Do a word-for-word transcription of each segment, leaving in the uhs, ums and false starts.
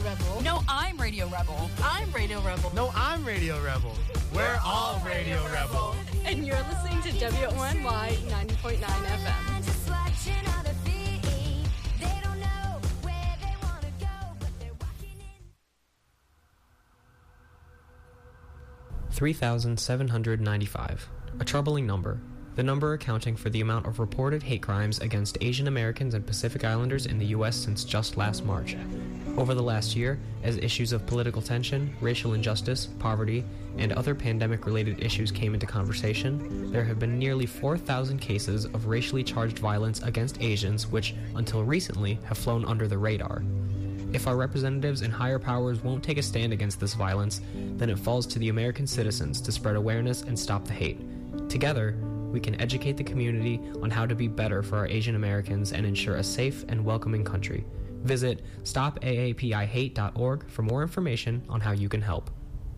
Rebel. No, I'm Radio Rebel. I'm Radio Rebel. No, I'm Radio Rebel. We're all Radio Rebel. And you're listening to W O N Y ninety point nine F M. three thousand seven hundred ninety-five, a troubling number, the number accounting for the amount of reported hate crimes against Asian Americans and Pacific Islanders in the U S since just last March. Over the last year, as issues of political tension, racial injustice, poverty, and other pandemic-related issues came into conversation, there have been nearly four thousand cases of racially charged violence against Asians which, until recently, have flown under the radar. If our representatives and higher powers won't take a stand against this violence, then it falls to the American citizens to spread awareness and stop the hate. Together, we can educate the community on how to be better for our Asian Americans and ensure a safe and welcoming country. Visit stop A A P I hate dot org for more information on how you can help.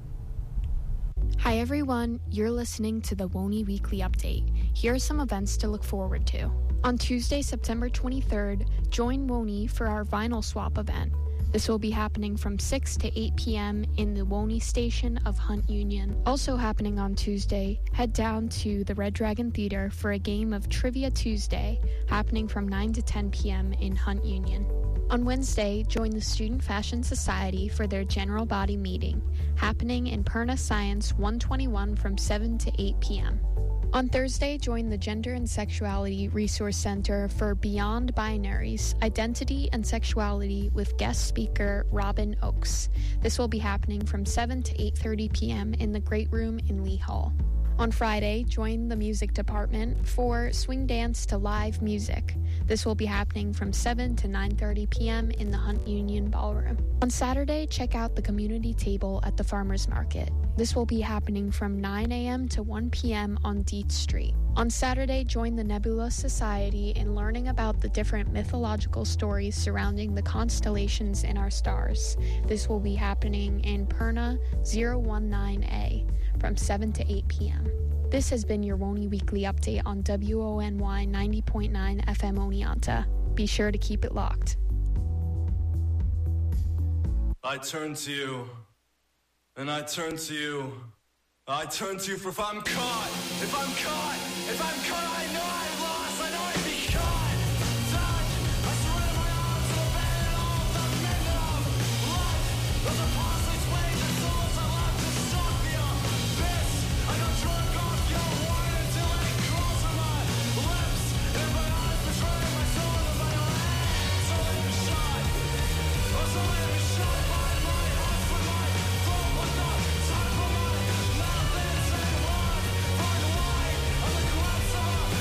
Hi everyone, you're listening to the W O N Y Weekly Update. Here are some events to look forward to. On Tuesday, September twenty-third, join W O N Y for our vinyl swap event. This will be happening from six to eight p.m. in the W O N Y station of Hunt Union. Also happening on Tuesday, head down to the Red Dragon Theater for a game of Trivia Tuesday, happening from nine to ten p.m. in Hunt Union. On Wednesday, join the Student Fashion Society for their General Body Meeting, happening in Perna Science one twenty-one from seven to eight p.m. On Thursday, join the Gender and Sexuality Resource Center for Beyond Binaries, Identity and Sexuality with guest speaker Robin Oakes. This will be happening from seven to eight thirty p.m. in the Great Room in Lee Hall. On Friday, join the music department for Swing Dance to Live Music. This will be happening from seven to nine thirty p.m. in the Hunt Union Ballroom. On Saturday, check out the community table at the Farmers Market. This will be happening from nine a.m. to one p.m. on Dietz Street. On Saturday, join the Nebula Society in learning about the different mythological stories surrounding the constellations in our stars. This will be happening in Perna zero one nine A from seven to eight p.m. This has been your W O N Y Weekly Update on W O N Y ninety point nine F M Oneonta. Be sure to keep it locked. I turn to you, and I turn to you. I turn to you for if I'm caught, if I'm caught, if I'm caught, I know I've lost, I know I'd be caught. Touch, I surrender my arms to the bed and all the men of life. Those are possibly ways and souls I love to suck the abyss. I got drunk off your wine until I crawls from my lips. And my eyes betray my soul and my hands. So let me shine. Oh, so let me shine by my heart for my throat. What the time for my mouth and say what? Find the light on the collapse of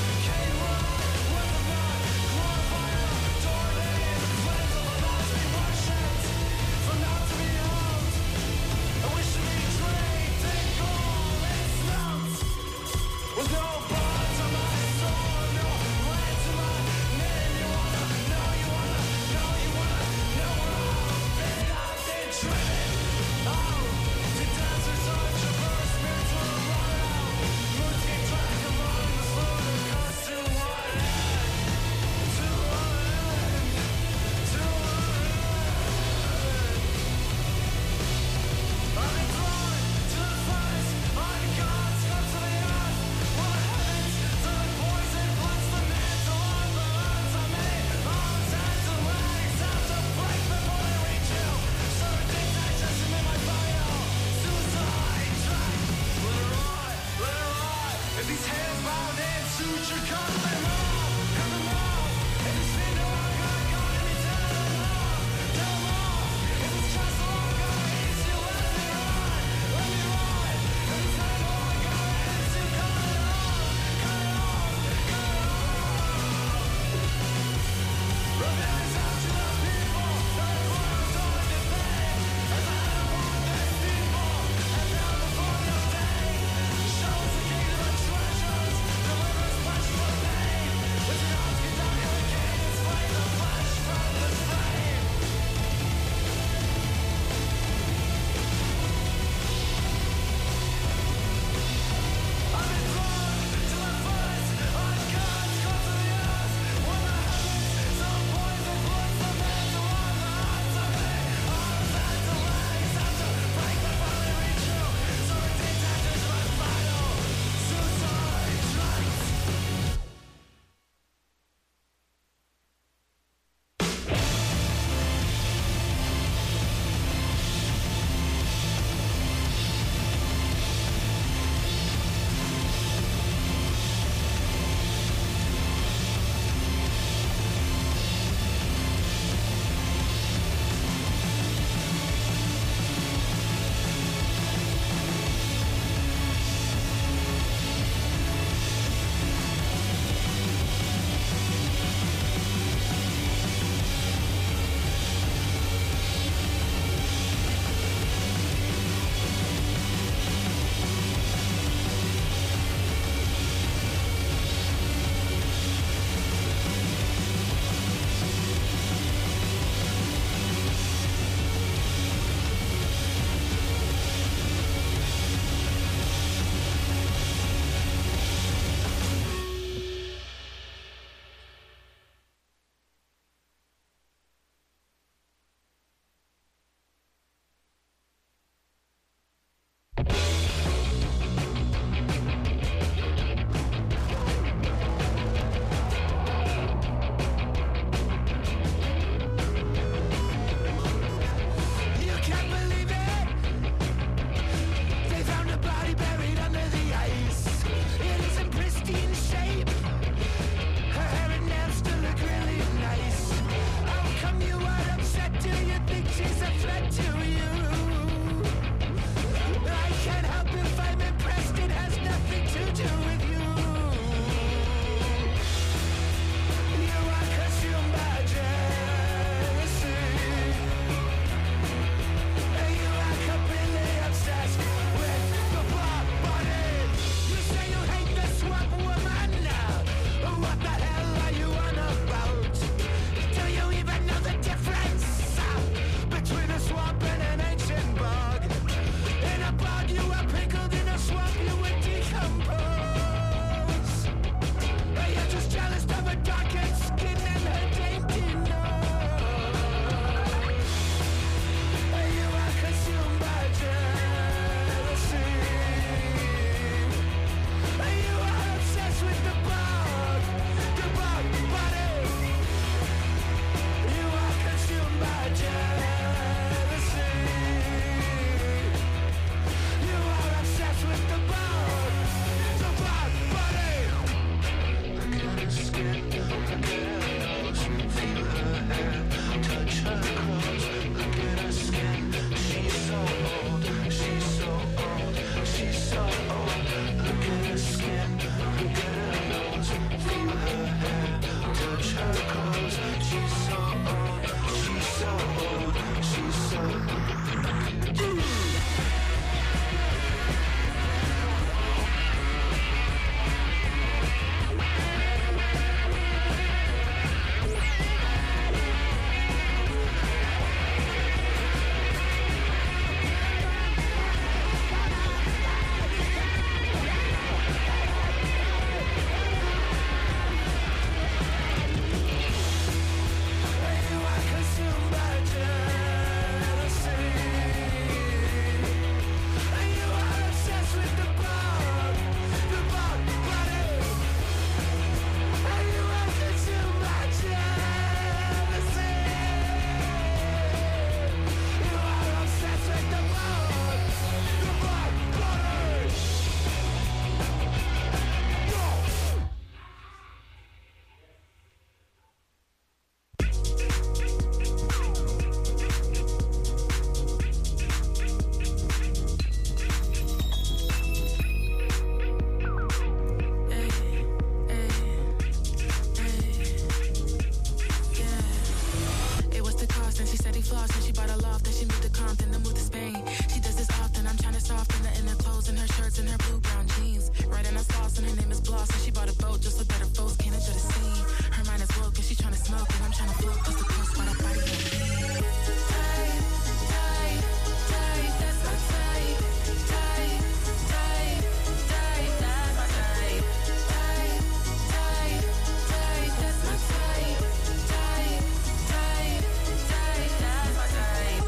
floss and she bought a loft. Then she moved to Compton, then moved to Spain. She does this often. I'm trying to soften her in her clothes and her shirts and her blue brown jeans. Right in her sauce and her name is Bloss. And she bought a boat just so that her folks can't enjoy the scene. Her mind is woke and she trying to smoke and I'm trying to float coast to coast while that body on me. Tight, tight, tight, that's my type. Tight, tight, tight, that's my type. Tight, tight, tight, that's my type. Tight, tight, tight, that's my type.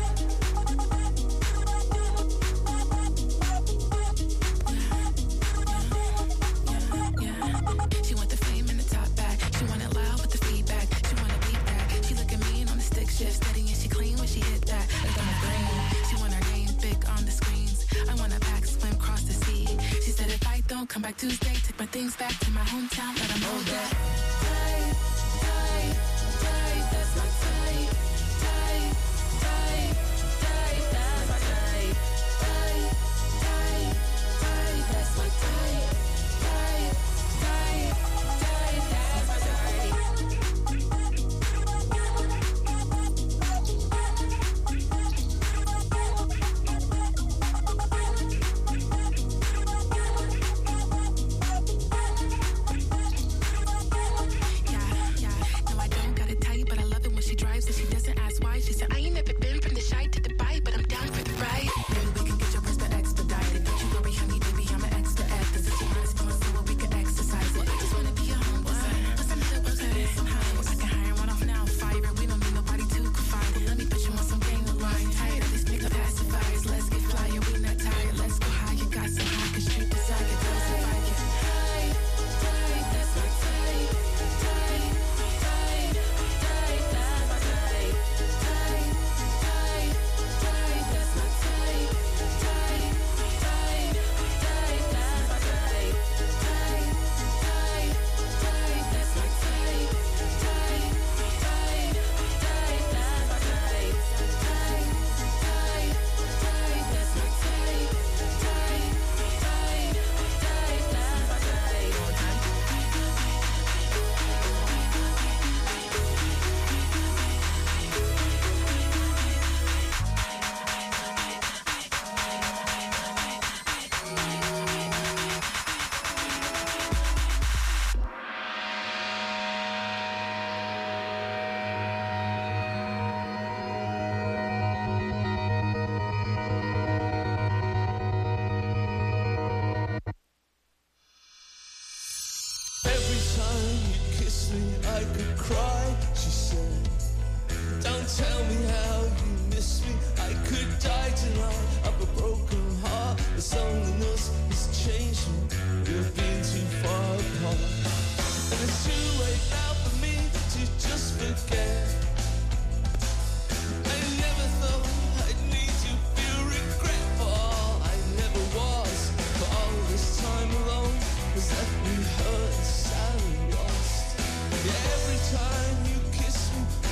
She want the fame and the top back. She want it loud with the feedback. She want to beat that. She look at me and on the stick shift, steady and she clean when she hit that. Like on the brain. She want her name big on the screens. I want a back swim cross the sea. She said if I don't come back Tuesday, take my things back to my hometown, let 'em know that. Tight, tight, tight, that's my type. Tight, tight, tight, that's my type. Tight, tight, tight, that's my type. Tight, tight, tight, that's my type. Yeah, yeah. No, I don't gotta tell you, but I love it when she drives and she doesn't ask why. She said, I ain't never been from the shy to Dubai, but I'm down for the ride. Maybe we can get your breast expedited. Don't you worry, honey, baby, I'm an extra at this. If you want to doing so we can exercise it. I just wanna be your home. What's up? What's up? What's up? Somehow I can hire one off now, fire it. We don't need nobody to confide in. Let me put you on some game of line. Tired of these nigga pacifiers. Let's get flyer, we not tired. Let's go higher. Got so high, cause street desire. Girls if I get tight, tight, that's my type. Tight, tight, tight, that's my type. Tight, tight, tight, that's my type. Tight, tight, tight, that's my type. Tight, tight, tight, that's my type. Tight, tight, tight, that's my type. Tight, tight, tight, that's my type. Tight, tight, tight, that's my type. Every time you kiss me, I could cry, she said. Don't tell me how you miss me. I could die tonight of a broken heart. This loneliness has changed me. We've been too far apart. And it's too late now for me to just forget. I never thought I'd need to feel regret for all I never was. For all this time alone has left me hurt, sad and lost. Yeah, every time you kiss me,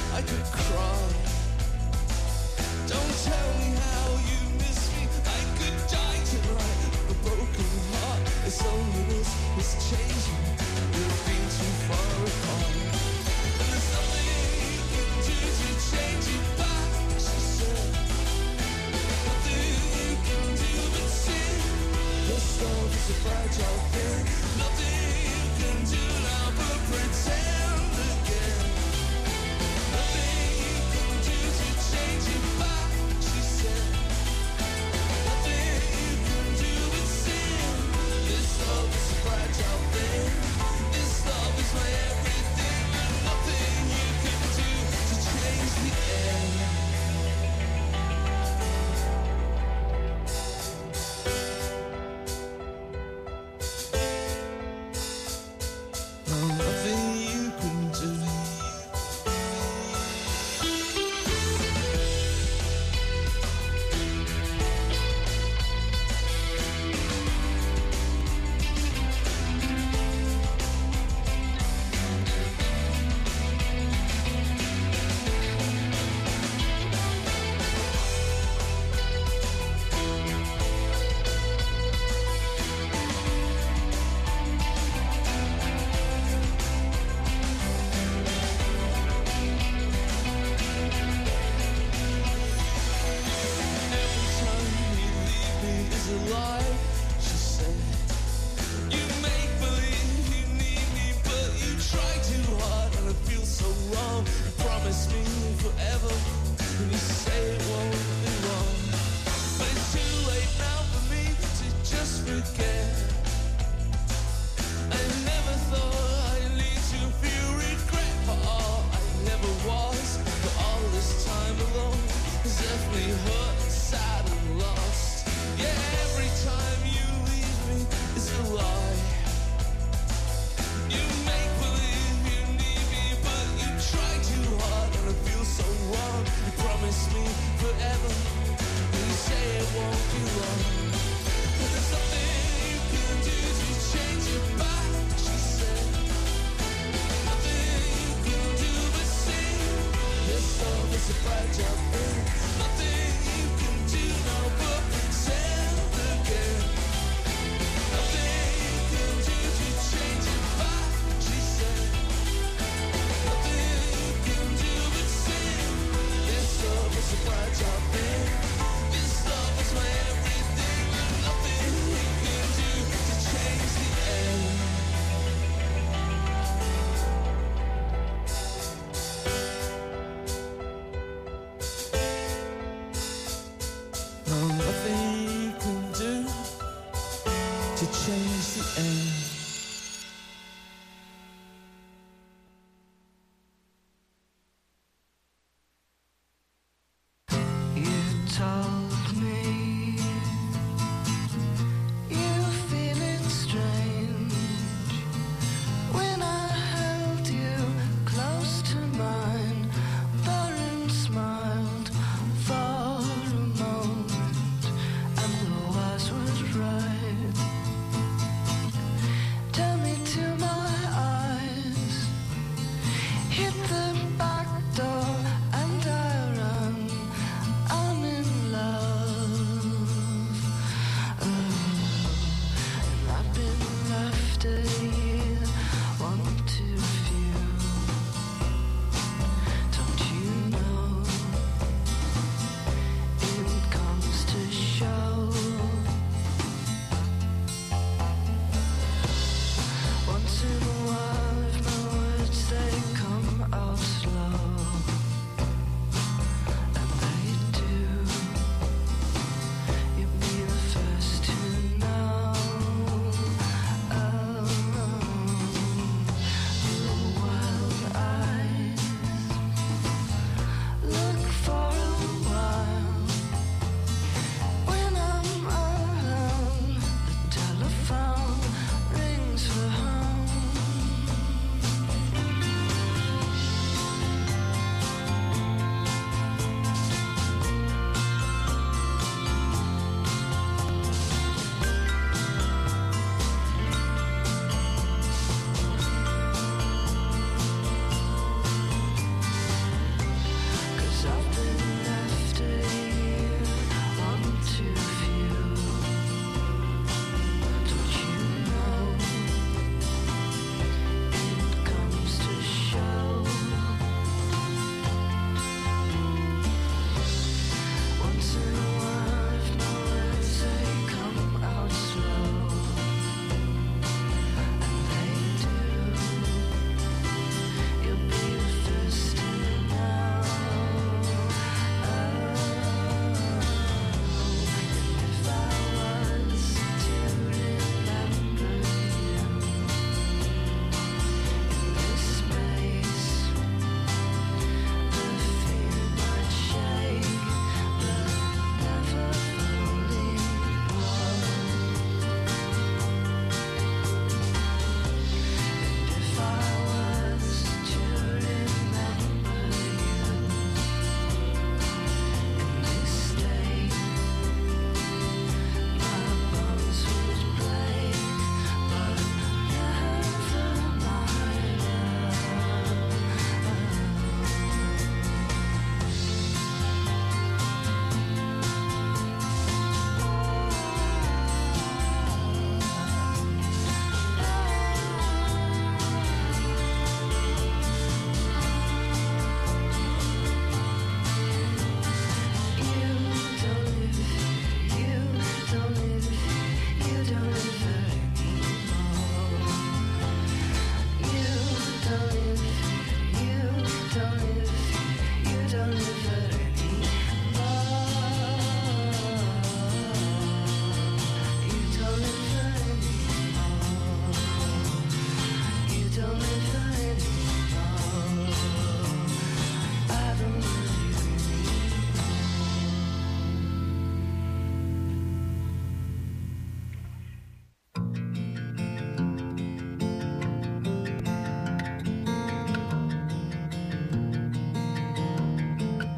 on. You promised me forever, and you say it won't be long. But there's nothing you can do to change it back, she said. Nothing you can do but see this love is a fragile thing. Nothing you can do now but pretend again. Nothing you can do to change it back, she said. Nothing you can do but sing. This love is a fragile thing. This love is my everything. And nothing you can do to change the end. No, nothing you can do to change the end. You told me you feel it strange when I held you close to mine, but and smiled for a moment, and the words was right. Tell me to my eyes, hit the back door, and I run. I'm in love. Oh, and I've been left here, one too few. Don't you know it comes to show? Once in a while, if my words they come out slow, and they do, you'll be the first to know. Oh, the wild eyes look for a while when I'm alone. The telephone rings for home. Cause I've been left here, one too few. Don't you know it comes to show? Once in a while, if my words they come out slow, and they do, you'll be the first to know. Oh, if I was to remember you in this space, the fear might shake, but never fully blow. And if I was to remember you in this state, my bones would break, but never my love. You don't live here, you don't live here, you don't live here anymore. You don't live here, you don't live here, you don't live here anymore. You don't live here anymore. You don't live here anymore. I don't live here anymore.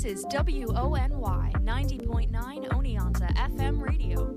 This is W O N Y ninety point nine Oneonta F M radio.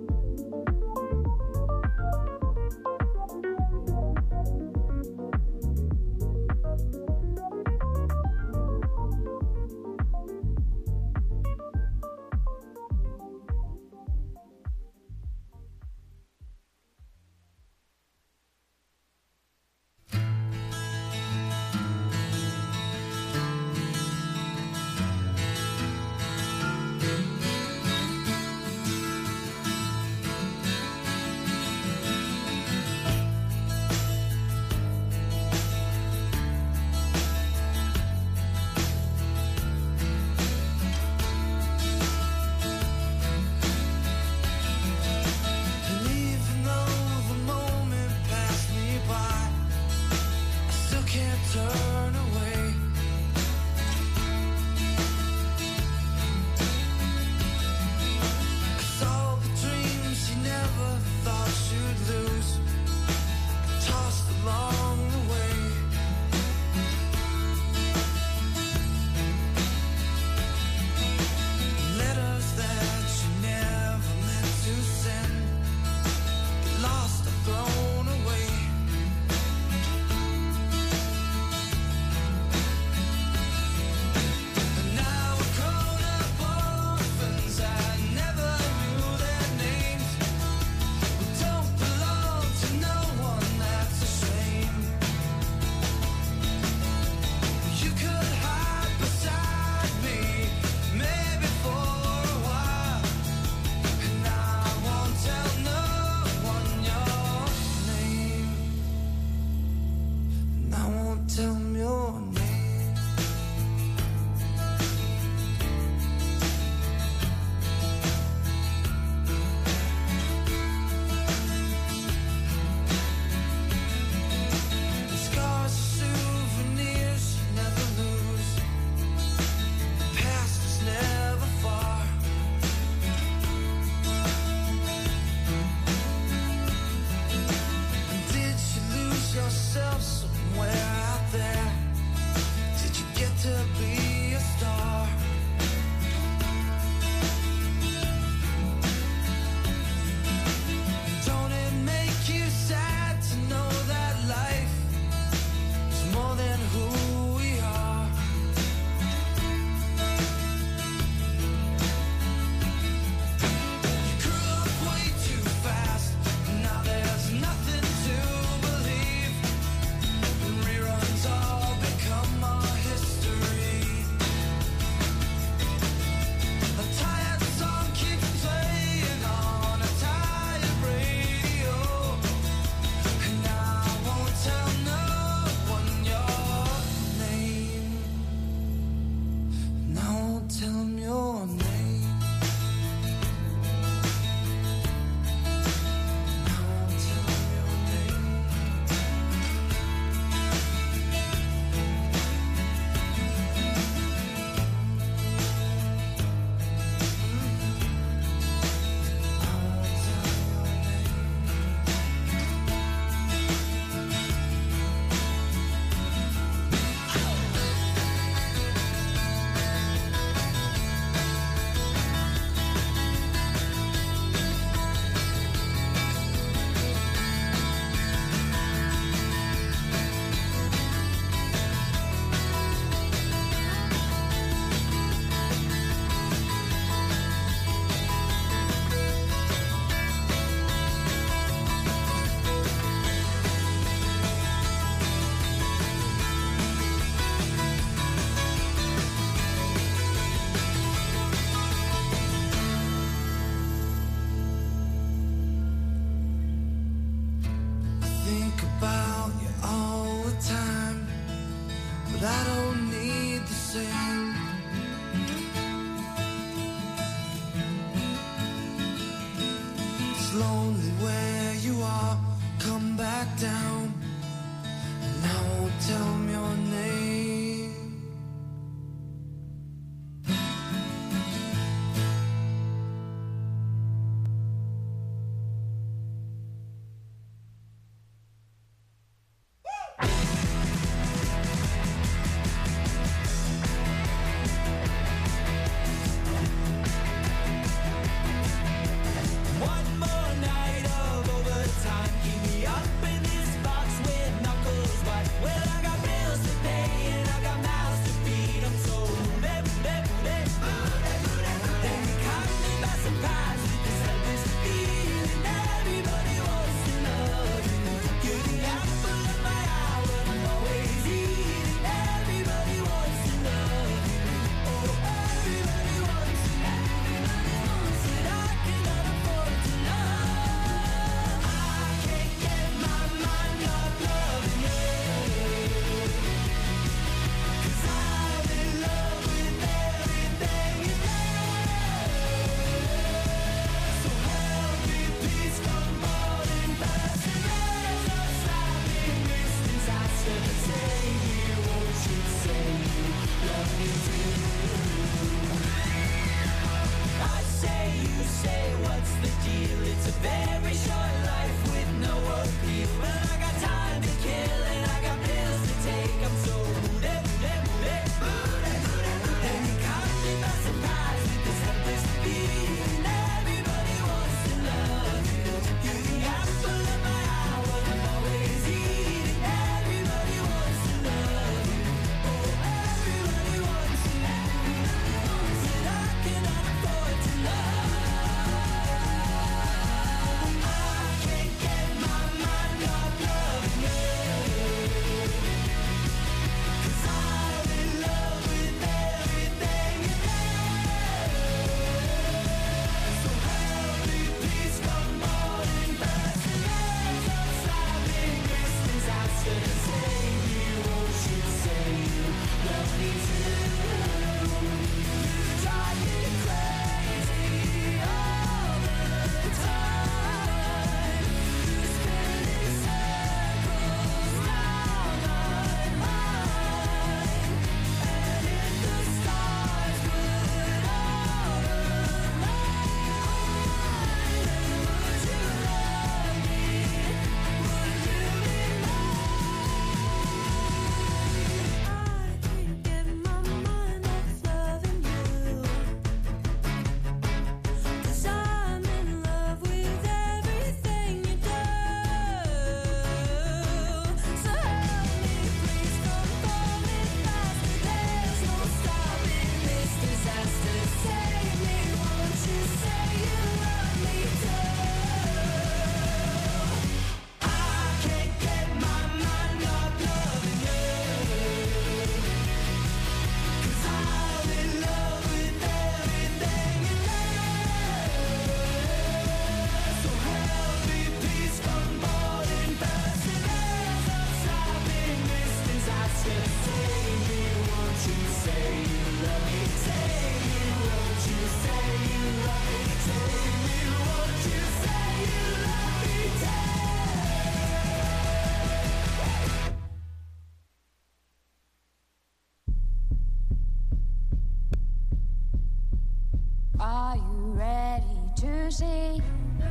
Are you ready to see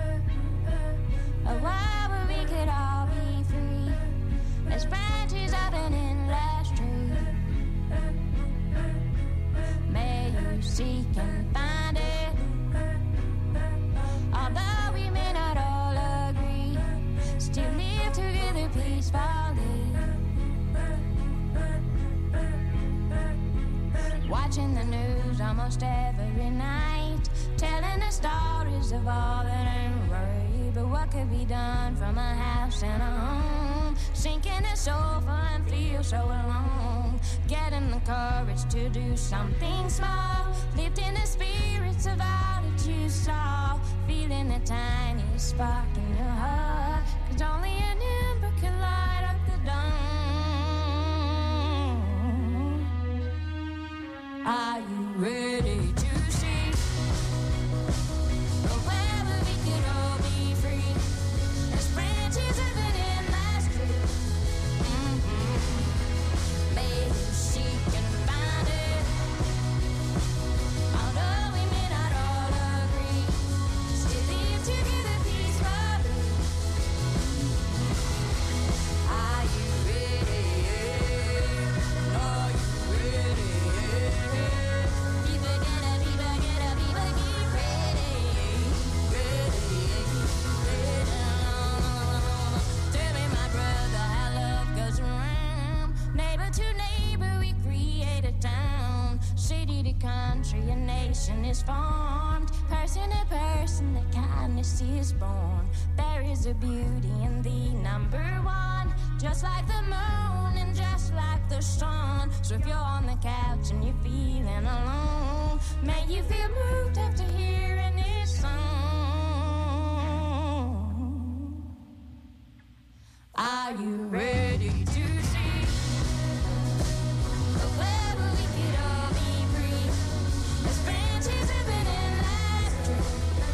a world where we could all be free as branches of an endless tree? May you seek and find it, although we may not all agree, still live together peacefully. Watching the news almost every night, telling the stories of all that ain't right. But what could be done from a house and a home? Sinking the sofa and feel so alone. Getting the courage to do something small, lifting the spirits of all that you saw. Feeling the tiniest spark in your heart, 'cause only an ember can light up the dawn. Are you ready to see a world where we could all be free as branches of an endless tree? Mm-hmm. May you seek and find it, although we may not all agree, still live together peacefully. Are you ready? Are you ready? People get up, people get up, people get ready, ready, ready. Tell me, my brother, how love goes around. Neighbor to neighbor, we create a town. City to country, a nation is formed. Person to person, the kindness is born. There is a beauty in the number one, just like the moon and just like the sun. So if you're on the couch and you're feeling alone, may you feel moved after hearing this song. Are you ready to see a world where we could all be free as branches of an endless tree?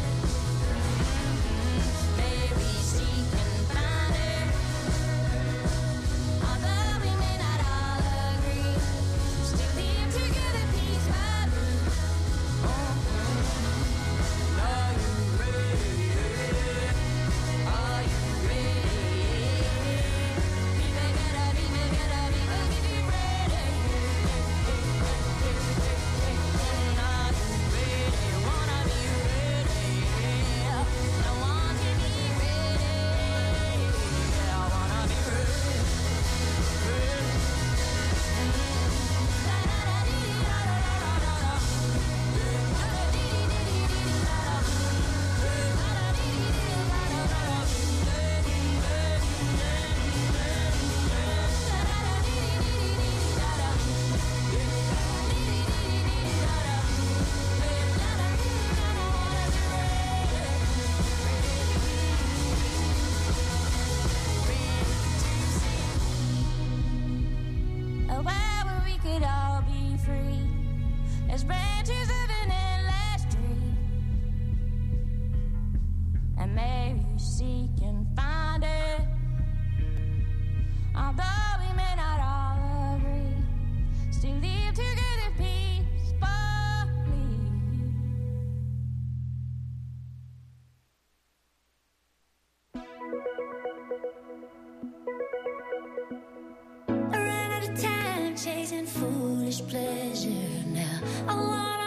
May we seek and find it, although we may not all agree, still live together peacefully. Are you ready? Are you ready? People get up, people get up, people get ready. Are you ready? Wanna be ready? I want to be ready. I wanna be ready. A world where we could all be free as branches of an endless tree. And maybe you seek and find it, although we may not all agree, still live together peacefully. I ran out of time chasing foolish pleasure. Now I wanna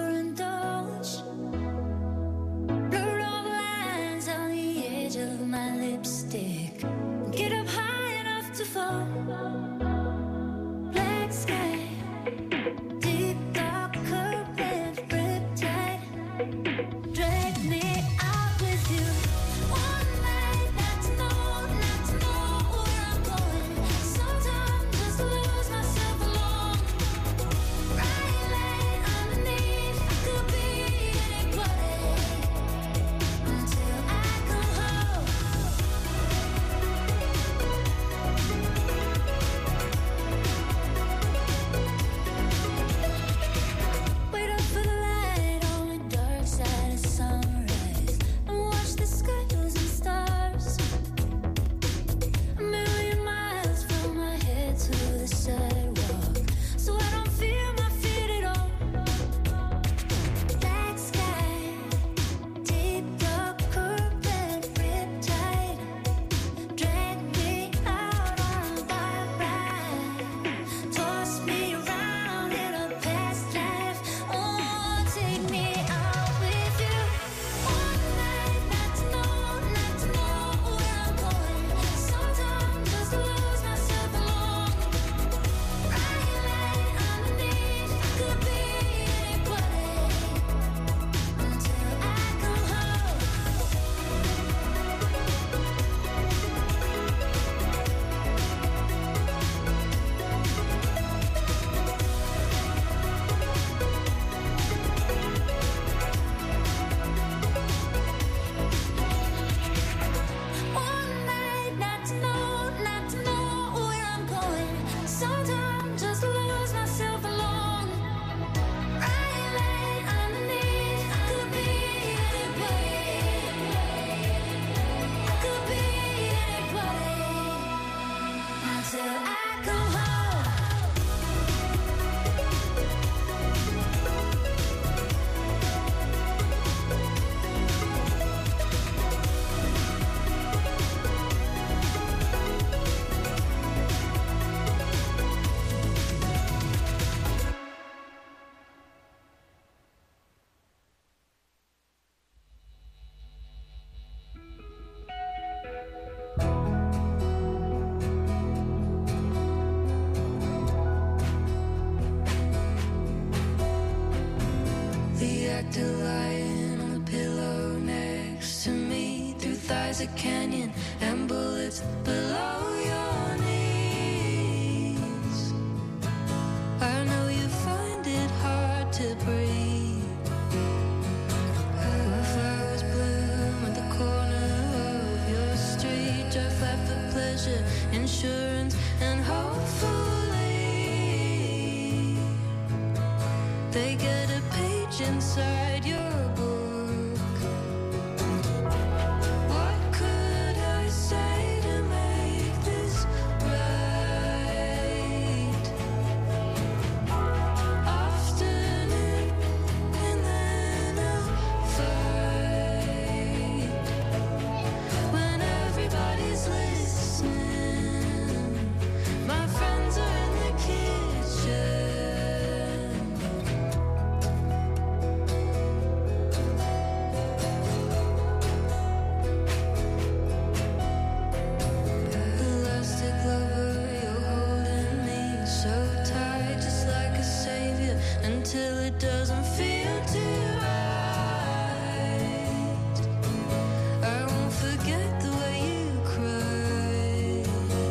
overindulge. Blurred all the lines on the edge of my actor lying on the pillow next to me. Through thighs a canyon and bullets below your knees. I know you find it hard to breathe. When flowers bloom at the corner of your street, drive flat for pleasure, insurance, and hopefully they get a page inside your book. What could I say to make this right? Afternoon and then a fight. When everybody's listening, my friends are in the kitchen. Elastic lover, you're holding me so tight, just like a savior, until it doesn't feel too right. I won't forget the way you cried.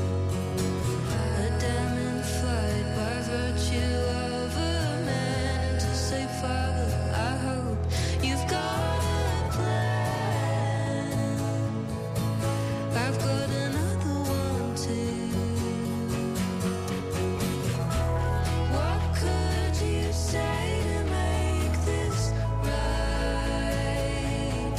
A damning flight by virtue of a man to say, Father, I hope you've got a plan. I've got another one too. What could you say to make this right?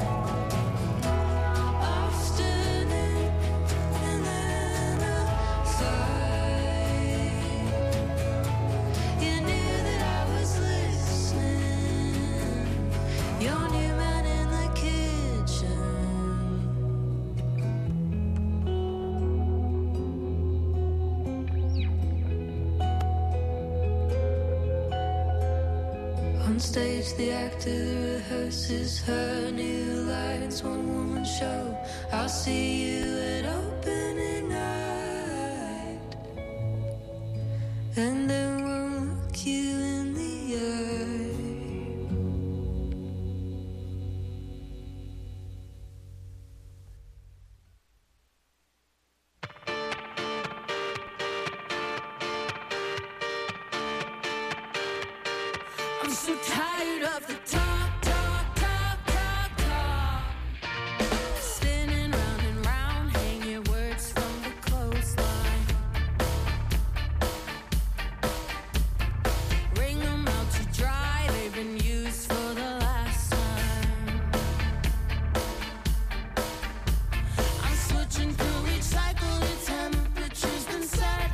Afternoon and then a fight. You knew that I was listening. Your new man in the kitchen. On stage, the actor rehearses her new lines. One woman show. I'll see you at opening night, and then we'll look you in the eye. I'm so tired of the talk, talk, talk, talk, talk. Spinning round and round, hanging words from the clothesline. Wring them out to dry, they've been used for the last time. I'm switching through each cycle, the temperature's been set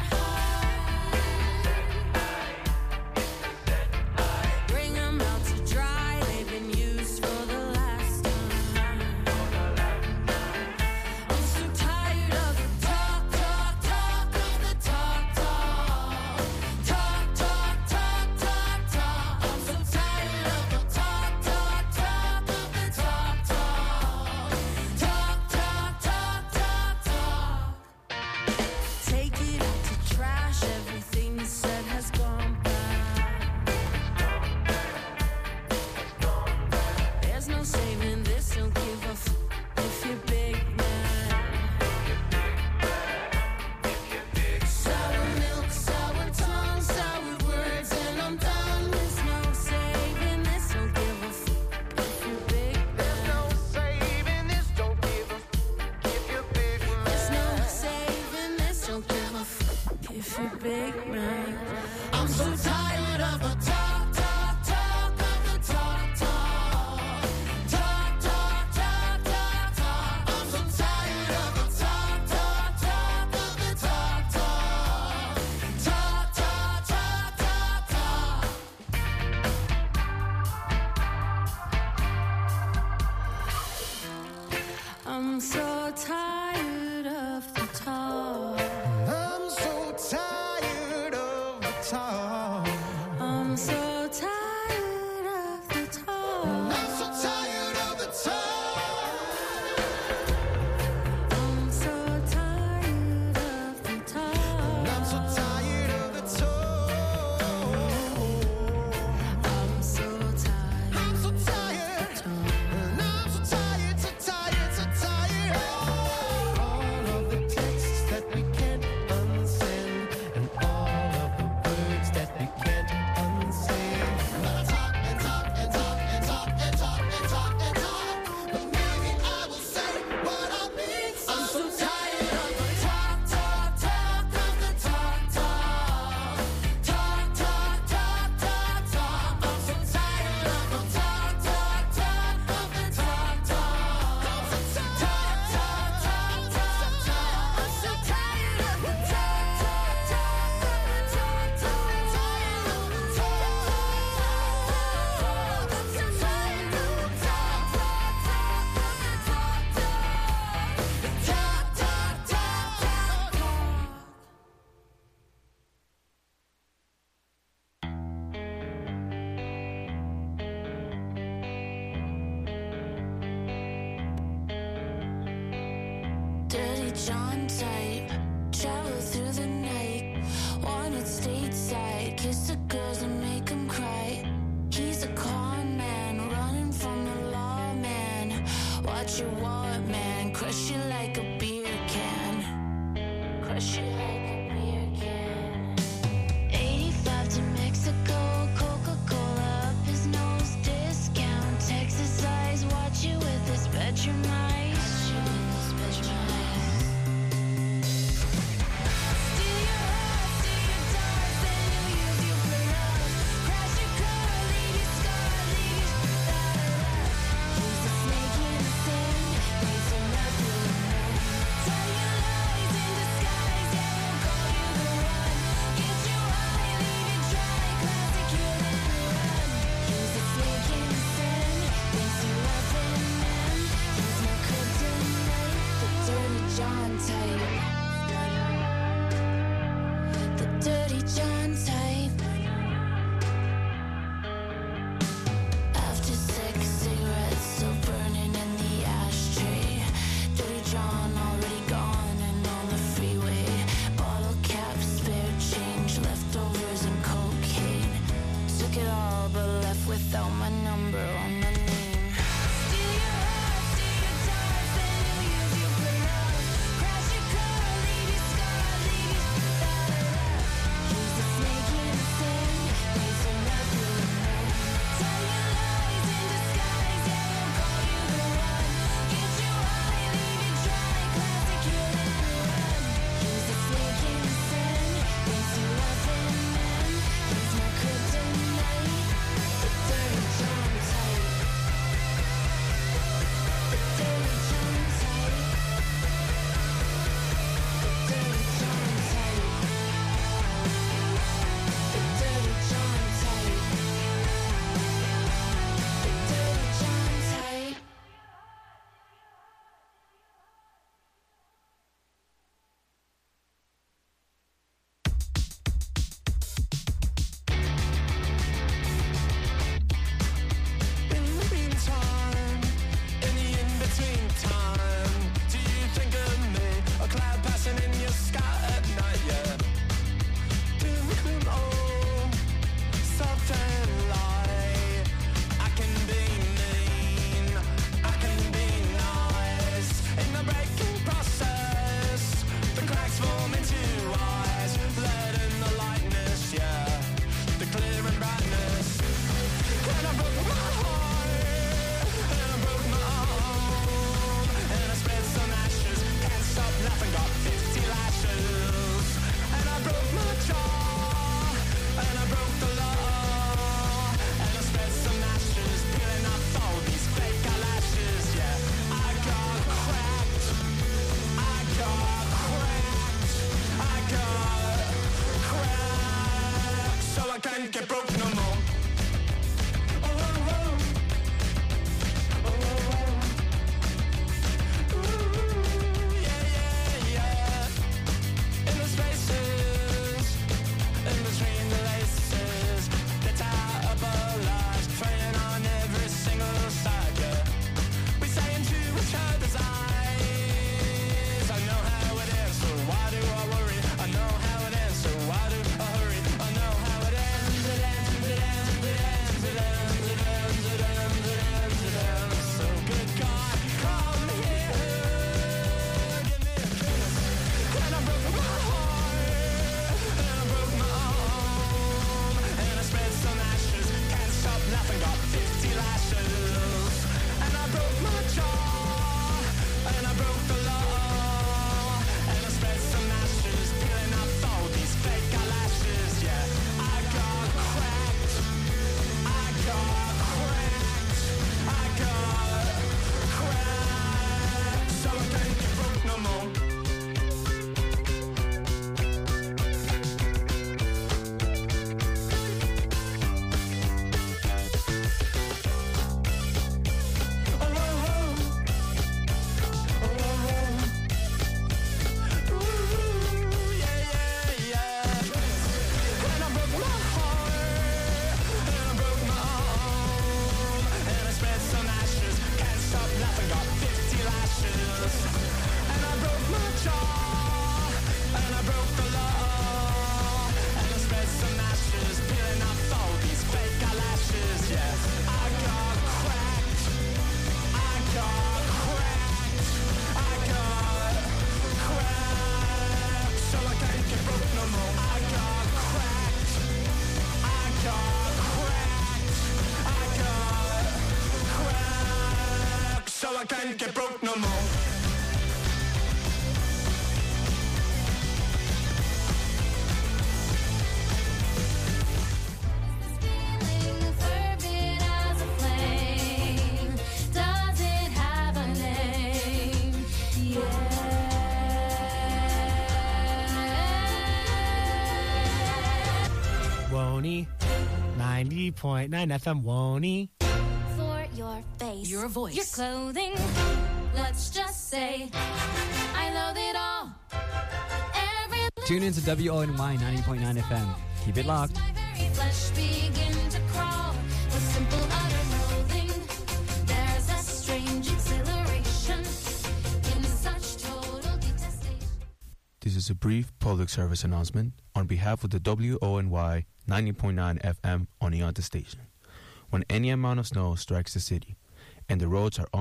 high. Bring 'em out to dry, what you want, man. Crush you like a beer can. Crush you like a beer can. eighty-five to Mexico, Coca-Cola up his nose, discount. Texas eyes, watch you with his bedroom eyes. John type. The dirty John type. After six cigarettes still burning in the ashtray. Dirty John already gone and on the freeway. Bottle caps, spare change, leftovers and cocaine. Took it all but left without my number or my name. Dirty ninety point nine F M Woney. For your face, Your voice. your clothing. Let's just say I loathe it all. Every Tune in to W O N Y ninety point nine F M. Keep it locked. my very flesh begin to crawl. With simple utter loathing, there's a strange exhilaration in such total detestation. This is a brief public service announcement on behalf of the W O N Y ninety point nine F M Oneonta station. When any amount of snow strikes the city and the roads are